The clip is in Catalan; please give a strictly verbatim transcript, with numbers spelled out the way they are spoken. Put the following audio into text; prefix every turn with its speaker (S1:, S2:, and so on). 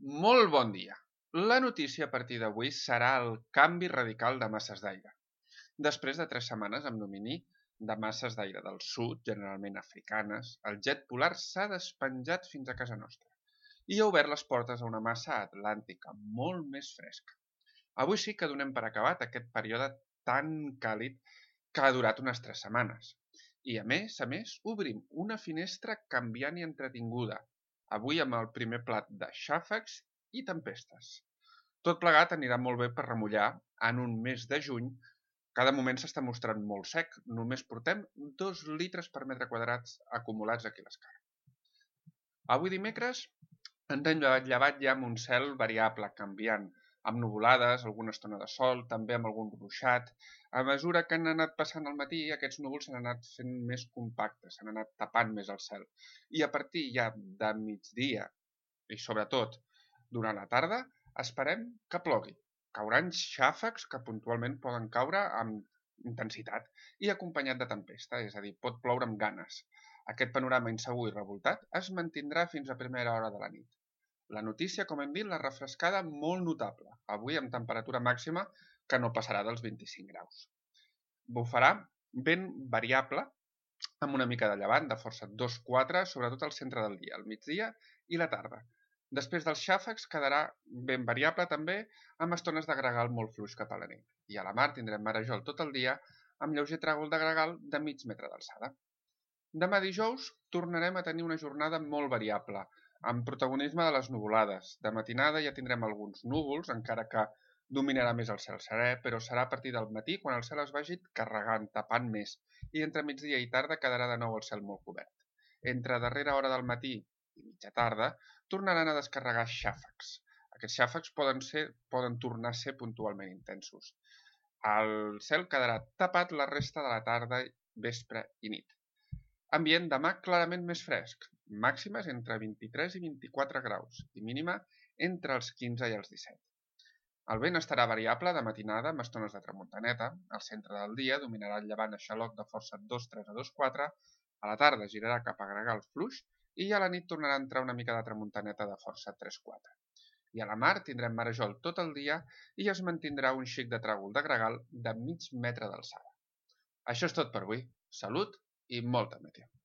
S1: Molt bon dia. La notícia a partir d'avui serà el canvi radical de masses d'aire. Després de tres setmanes amb domini de masses d'aire del sud, generalment africanes, el jet polar s'ha despenjat fins a casa nostra i ha obert les portes a una massa atlàntica molt més fresca. Avui sí que donem per acabat aquest període tan càlid que ha durat unes tres setmanes. I a més, a més, obrim una finestra canviant i entretinguda, avui amb el primer plat de xàfecs i tempestes. Tot plegat anirà molt bé per remullar en un mes de juny. Cada moment s'està mostrant molt sec, només portem dos litres per metre quadrats acumulats aquí a l'escala. Avui dimecres ens hem llevat ja amb un cel variable, canviant, amb nuvolades, alguna estona de sol, també amb algun ruixat. A mesura que han anat passant al matí, aquests núvols s'han anat fent més compactes, s'han anat tapant més el cel. I a partir ja de migdia, i sobretot durant la tarda, esperem que plogui. Cauran xàfecs que puntualment poden caure amb intensitat i acompanyat de tempesta, és a dir, pot ploure amb ganes. Aquest panorama insegur i revoltat es mantindrà fins a primera hora de la nit. La notícia, com hem dit, la refrescada molt notable, avui amb temperatura màxima que no passarà dels vint-i-cinc graus. Bufarà vent variable amb una mica de llevant, de força dos quatre, sobretot al centre del dia, al migdia i la tarda. Després dels xàfecs quedarà vent variable també amb estones de gregal molt fluix cap a la nit. I a la mar tindrem marejol tot el dia amb lleuger tràgol de gregal de mig metre d'alçada. Demà dijous tornarem a tenir una jornada molt variable, amb protagonisme de les nuvolades. De matinada ja tindrem alguns núvols, encara que dominarà més el cel serè, però serà a partir del matí quan el cel es vagi carregant, tapant més, i entre migdia i tarda quedarà de nou el cel molt cobert. Entre darrera hora del matí i mitja tarda tornaran a descarregar xàfecs. Aquests xàfecs poden, ser, poden tornar a ser puntualment intensos. El cel quedarà tapat la resta de la tarda, vespre i nit. Ambient demà clarament més fresc, màximes entre vint-i-tres i vint-i-quatre graus i mínima entre els quinze i els disset. El vent estarà variable de matinada amb estones de tramuntaneta, al centre del dia dominarà el llevant a xaloc de força dos tres a dos quatre, a la tarda girarà cap a gregal fluix i a la nit tornarà a entrar una mica de tramuntaneta de força tres quatre. I a la mar tindrem marejol tot el dia i es mantindrà un xic de tràgol de gregal de mig metre d'alçada. Això és tot per avui. Salut i molta meteo.